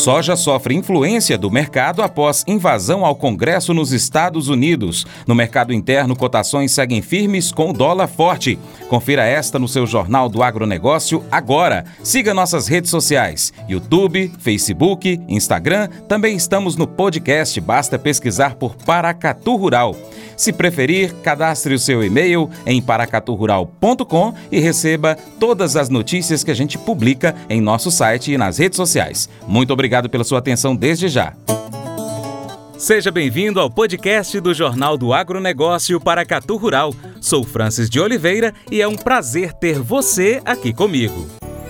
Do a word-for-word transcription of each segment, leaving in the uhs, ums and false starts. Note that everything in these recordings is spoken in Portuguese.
Soja sofre influência do mercado após invasão ao Congresso nos Estados Unidos. No mercado interno, cotações seguem firmes com o dólar forte. Confira esta no seu Jornal do Agronegócio agora. Siga nossas redes sociais, YouTube, Facebook, Instagram. Também estamos no podcast, basta pesquisar por Paracatu Rural. Se preferir, cadastre o seu e-mail em paracatu rural ponto com e receba todas as notícias que a gente publica em nosso site e nas redes sociais. Muito obrigado pela sua atenção desde já. Seja bem-vindo ao podcast do Jornal do Agronegócio Paracatu Rural. Sou Francis de Oliveira e é um prazer ter você aqui comigo.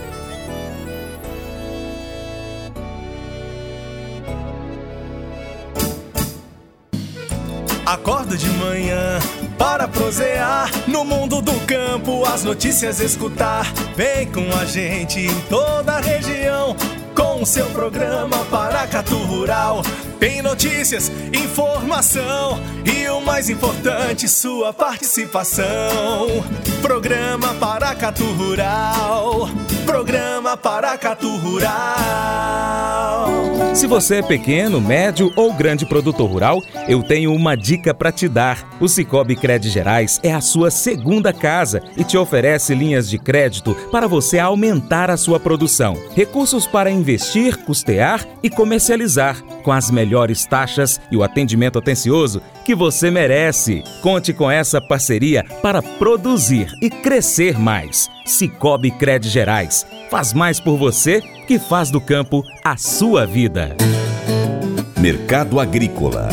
Acordo de manhã para prosear no mundo do campo, as notícias escutar. Vem com a gente em toda a região com o seu programa Paracatu Rural. Tem notícias, informação e o mais importante, sua participação. Programa Paracatu Rural. Programa Paracatu Rural. Se você é pequeno, médio ou grande produtor rural, eu tenho uma dica para te dar. O Sicoob Crédito Gerais é a sua segunda casa e te oferece linhas de crédito para você aumentar a sua produção. Recursos para investir, custear e comercializar, com as melhores taxas e o atendimento atencioso que você merece. Conte com essa parceria para produzir e crescer mais. Sicoob Crédito Gerais. Faz mais por você que faz do campo a sua vida. Mercado Agrícola.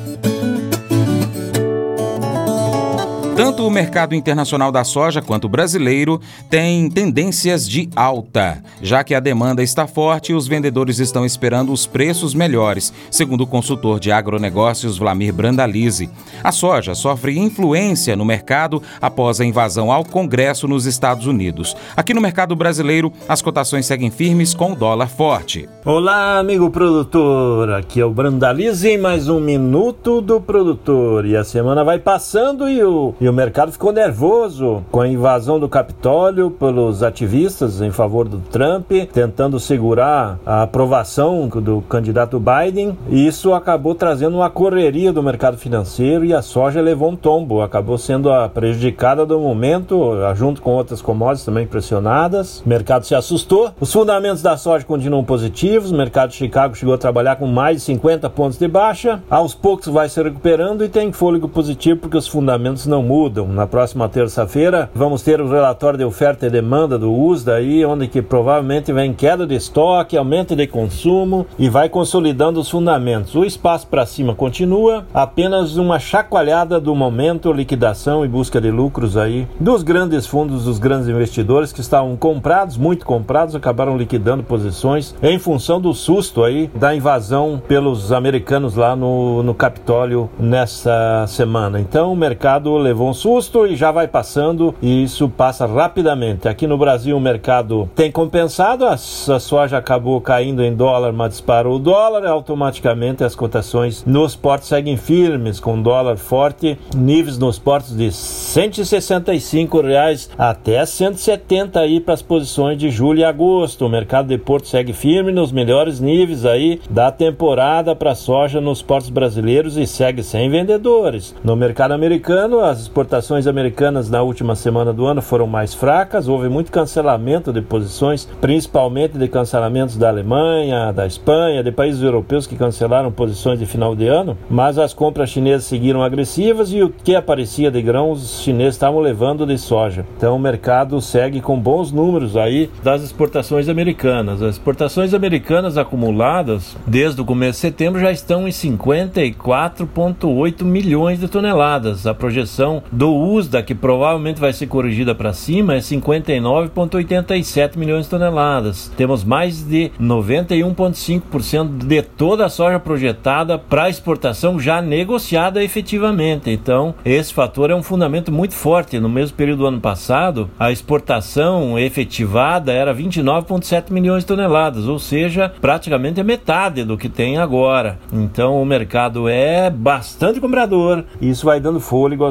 Tanto o mercado internacional da soja quanto o brasileiro têm tendências de alta, já que a demanda está forte e os vendedores estão esperando os preços melhores, segundo o consultor de agronegócios Vlamir Brandalize. A soja sofre influência no mercado após a invasão ao Congresso nos Estados Unidos. Aqui no mercado brasileiro, as cotações seguem firmes com o dólar forte. Olá, amigo produtor, aqui é o Brandalize em mais um Minuto do Produtor. E a semana vai passando e o... E o mercado ficou nervoso com a invasão do Capitólio pelos ativistas em favor do Trump, tentando segurar a aprovação do candidato Biden. E isso acabou trazendo uma correria do mercado financeiro e a soja levou um tombo. Acabou sendo a prejudicada do momento, junto com outras commodities também pressionadas. O mercado se assustou. Os fundamentos da soja continuam positivos. O mercado de Chicago chegou a trabalhar com mais de cinquenta pontos de baixa. Aos poucos vai se recuperando e tem fôlego positivo porque os fundamentos não mudam. Na próxima terça-feira vamos ter o relatório de oferta e demanda do U S D A aí, onde que provavelmente vem queda de estoque, aumento de consumo e vai consolidando os fundamentos. O espaço para cima continua, apenas uma chacoalhada do momento, liquidação e busca de lucros aí dos grandes fundos, dos grandes investidores que estavam comprados, muito comprados, acabaram liquidando posições em função do susto aí da invasão pelos americanos lá no, no Capitólio nessa semana. Então o mercado levou um susto e já vai passando e isso passa rapidamente. Aqui no Brasil o mercado tem compensado, a, a soja acabou caindo em dólar, mas disparou o dólar e automaticamente as cotações nos portos seguem firmes, com dólar forte, níveis nos portos de cento e sessenta e cinco reais até cento e setenta aí para as posições de julho e agosto. O mercado de porto segue firme nos melhores níveis aí da temporada para a soja nos portos brasileiros e segue sem vendedores. No mercado americano, as exportações americanas na última semana do ano foram mais fracas, houve muito cancelamento de posições, principalmente de cancelamentos da Alemanha, da Espanha, de países europeus que cancelaram posições de final de ano, mas as compras chinesas seguiram agressivas e o que aparecia de grão os chineses estavam levando de soja. Então o mercado segue com bons números aí das exportações americanas. As exportações americanas acumuladas desde o começo de setembro já estão em cinquenta e quatro vírgula oito milhões de toneladas. A projeção do U S D A, que provavelmente vai ser corrigida para cima, é cinquenta e nove vírgula oitenta e sete milhões de toneladas. Temos mais de noventa e um vírgula cinco por cento de toda a soja projetada para exportação já negociada efetivamente. Então, esse fator é um fundamento muito forte. No mesmo período do ano passado, a exportação efetivada era vinte e nove vírgula sete milhões de toneladas, ou seja, praticamente a metade do que tem agora. Então, o mercado é bastante comprador e isso vai dando fôlego aos indicativos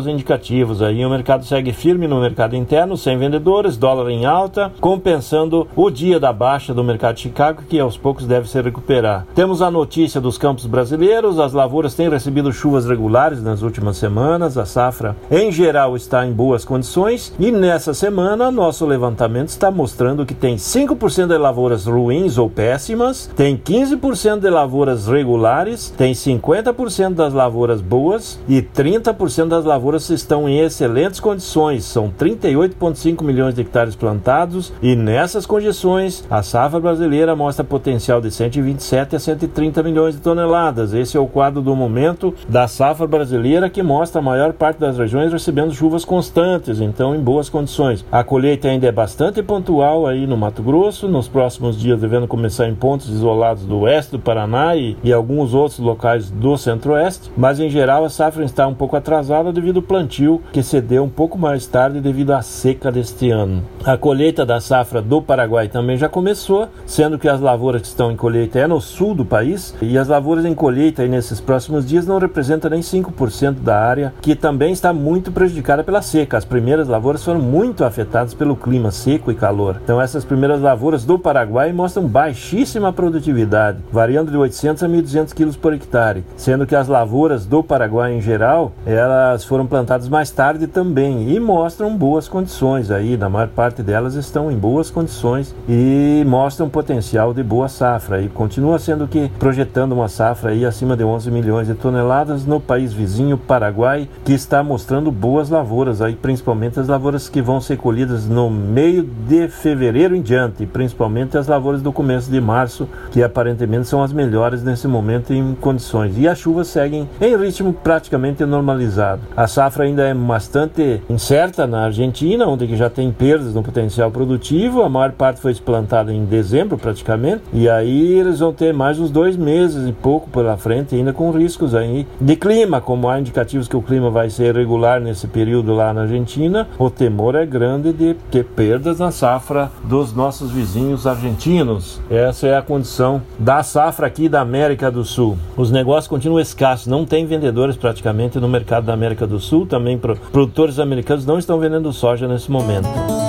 negativos aí. O mercado segue firme no mercado interno, sem vendedores, dólar em alta, compensando o dia da baixa do mercado de Chicago, que aos poucos deve se recuperar. Temos a notícia dos campos brasileiros. As lavouras têm recebido chuvas regulares nas últimas semanas. A safra, em geral, está em boas condições. E nessa semana, nosso levantamento está mostrando que tem cinco por cento de lavouras ruins ou péssimas, tem quinze por cento de lavouras regulares, tem cinquenta por cento das lavouras boas e trinta por cento das lavouras estão em excelentes condições. São trinta e oito vírgula cinco milhões de hectares plantados e nessas condições a safra brasileira mostra potencial de cento e vinte e sete a cento e trinta milhões de toneladas. Esse é o quadro do momento da safra brasileira, que mostra a maior parte das regiões recebendo chuvas constantes, então em boas condições. A colheita ainda é bastante pontual aí no Mato Grosso, nos próximos dias devendo começar em pontos isolados do oeste do Paraná e, e alguns outros locais do centro-oeste, mas em geral a safra está um pouco atrasada devido ao plantio, que cedeu um pouco mais tarde devido à seca deste ano. A colheita da safra do Paraguai também já começou, sendo que as lavouras que estão em colheita é no sul do país, e as lavouras em colheita aí nesses próximos dias não representam nem cinco por cento da área, que também está muito prejudicada pela seca. As primeiras lavouras foram muito afetadas pelo clima seco e calor. Então essas primeiras lavouras do Paraguai mostram baixíssima produtividade, variando de oitocentos a mil e duzentos quilos por hectare, sendo que as lavouras do Paraguai em geral, elas foram plantadas mais tarde também e mostram boas condições aí, na maior parte delas estão em boas condições e mostram potencial de boa safra e continua sendo que projetando uma safra aí acima de onze milhões de toneladas no país vizinho Paraguai, que está mostrando boas lavouras aí, principalmente as lavouras que vão ser colhidas no meio de fevereiro em diante, principalmente as lavouras do começo de março, que aparentemente são as melhores nesse momento em condições, e as chuvas seguem em ritmo praticamente normalizado. A safra ainda é bastante incerta na Argentina, onde que já tem perdas no potencial produtivo. A maior parte foi plantada em dezembro praticamente, e aí eles vão ter mais uns dois meses e pouco pela frente, ainda com riscos aí de clima, como há indicativos que o clima vai ser regular nesse período lá na Argentina. O temor é grande de ter perdas na safra dos nossos vizinhos argentinos. Essa é a condição da safra aqui da América do Sul. Os negócios continuam escassos, não tem vendedores praticamente no mercado da América do Sul. Também produtores americanos não estão vendendo soja nesse momento.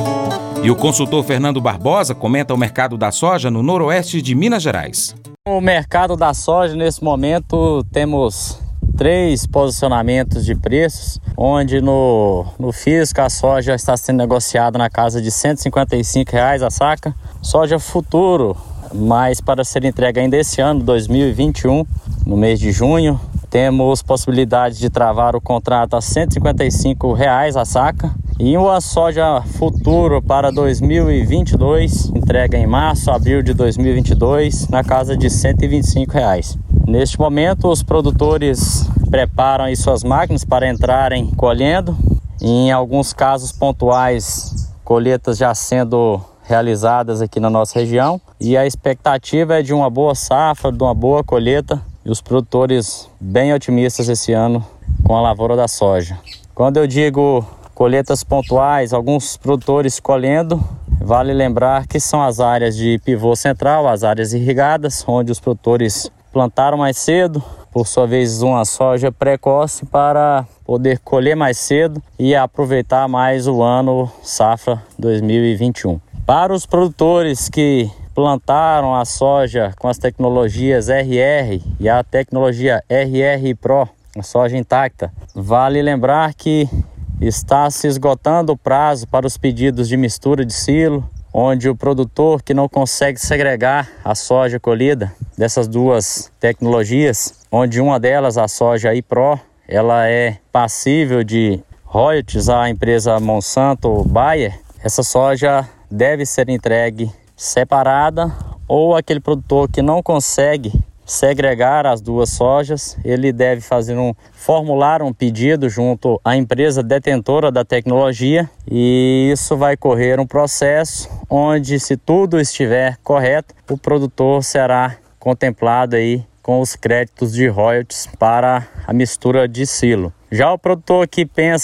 E o consultor Fernando Barbosa comenta o mercado da soja no noroeste de Minas Gerais. O mercado da soja, nesse momento, temos três posicionamentos de preços, onde no, no físico a soja está sendo negociada na casa de cento e cinquenta e cinco reais a saca. Soja futuro, mas para ser entregue ainda esse ano, dois mil e vinte e um, no mês de junho, temos possibilidade de travar o contrato a cento e cinquenta e cinco reais a saca. E uma soja futuro para dois mil e vinte e dois, entrega em março, abril de dois mil e vinte e dois, na casa de cento e vinte e cinco reais. Neste momento, os produtores preparam aí suas máquinas para entrarem colhendo. Em alguns casos pontuais, colheitas já sendo realizadas aqui na nossa região. E a expectativa é de uma boa safra, de uma boa colheita. E os produtores bem otimistas esse ano com a lavoura da soja. Quando eu digo colheitas pontuais, alguns produtores colhendo, vale lembrar que são as áreas de pivô central, as áreas irrigadas, onde os produtores plantaram mais cedo, por sua vez uma soja precoce, para poder colher mais cedo e aproveitar mais o ano safra dois mil e vinte e um. Para os produtores que plantaram a soja com as tecnologias R R e a tecnologia R R Pro, a soja intacta, vale lembrar que está se esgotando o prazo para os pedidos de mistura de silo, onde o produtor que não consegue segregar a soja colhida dessas duas tecnologias, onde uma delas, a soja I Pro, ela é passível de royalties à empresa Monsanto ou Bayer, essa soja deve ser entregue separada, ou aquele produtor que não consegue segregar as duas sojas, ele deve fazer um formular um pedido junto à empresa detentora da tecnologia, e isso vai correr um processo onde, se tudo estiver correto, o produtor será contemplado aí com os créditos de royalties para a mistura de silo. Já o produtor que pensa em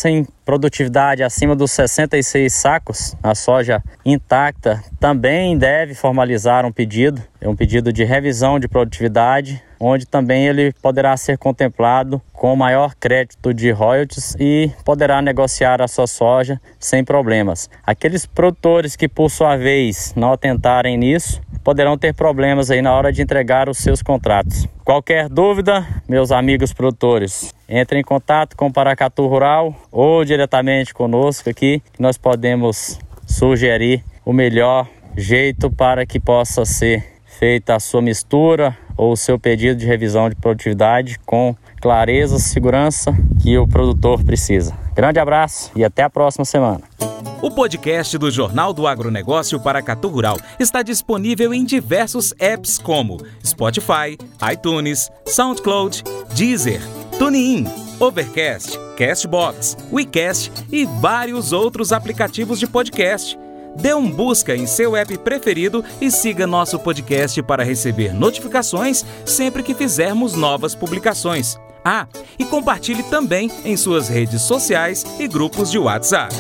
produtividade acima dos sessenta e seis sacos, a soja intacta, também deve formalizar um pedido, é um pedido de revisão de produtividade, onde também ele poderá ser contemplado com maior crédito de royalties e poderá negociar a sua soja sem problemas. Aqueles produtores que, por sua vez, não atentarem nisso, poderão ter problemas aí na hora de entregar os seus contratos. Qualquer dúvida, meus amigos produtores, entre em contato com o Paracatu Rural ou diretamente conosco aqui, que nós podemos sugerir o melhor jeito para que possa ser feita a sua mistura ou o seu pedido de revisão de produtividade com clareza, segurança que o produtor precisa. Grande abraço e até a próxima semana. O podcast do Jornal do Agronegócio Paracatu Rural está disponível em diversos apps como Spotify, iTunes, SoundCloud, Deezer, TuneIn, Overcast, Castbox, WeCast e vários outros aplicativos de podcast. Dê um busca em seu app preferido e siga nosso podcast para receber notificações sempre que fizermos novas publicações. Ah, e compartilhe também em suas redes sociais e grupos de WhatsApp.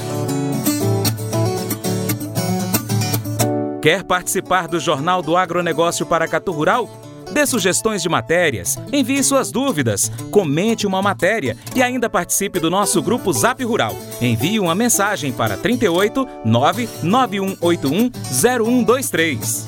Quer participar do Jornal do Agronegócio Paracatu Rural? Dê sugestões de matérias, envie suas dúvidas, comente uma matéria e ainda participe do nosso grupo Zap Rural. Envie uma mensagem para trinta e oito, nove nove um oito um, zero um dois três.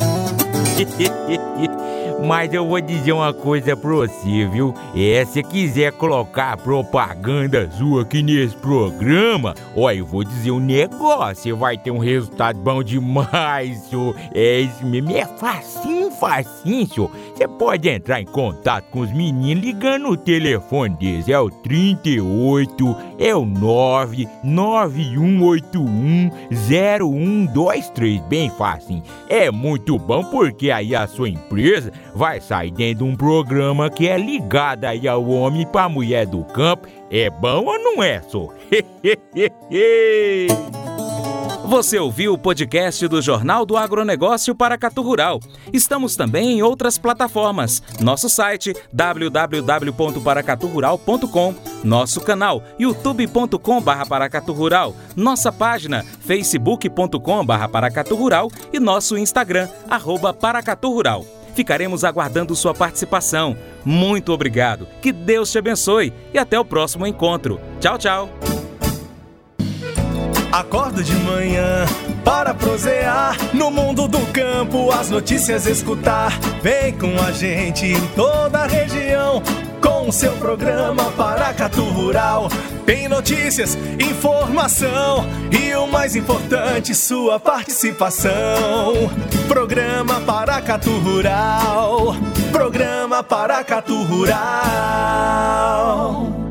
Mas eu vou dizer uma coisa pra você, viu? É, se quiser colocar propaganda sua aqui nesse programa, ó, eu vou dizer um negócio, você vai ter um resultado bom demais, senhor. É isso mesmo, é facinho, facinho, senhor. Você pode entrar em contato com os meninos ligando o telefone deles, é o trinta e oito, é o nove nove um oito um, zero um dois três, bem facinho. É muito bom porque aí a sua empresa vai sair dentro de um programa que é ligado aí ao homem para a mulher do campo. É bom ou não é, só? Você ouviu o podcast do Jornal do Agronegócio Paracatu Rural. Estamos também em outras plataformas. Nosso site w w w ponto paracatu rural ponto com, nosso canal youtube ponto com barra paracatu rural, nossa página facebook ponto com barra paracatu rural e nosso Instagram, arroba paracatu rural. Ficaremos aguardando sua participação. Muito obrigado, que Deus te abençoe e até o próximo encontro. Tchau, tchau. Acordo de manhã para prosear no mundo do campo, as notícias escutar. Vem com a gente em toda a região com o seu programa Paracatu Rural. Tem notícias, informação e o mais importante, sua participação. Programa Paracatu Rural. Programa Paracatu Rural.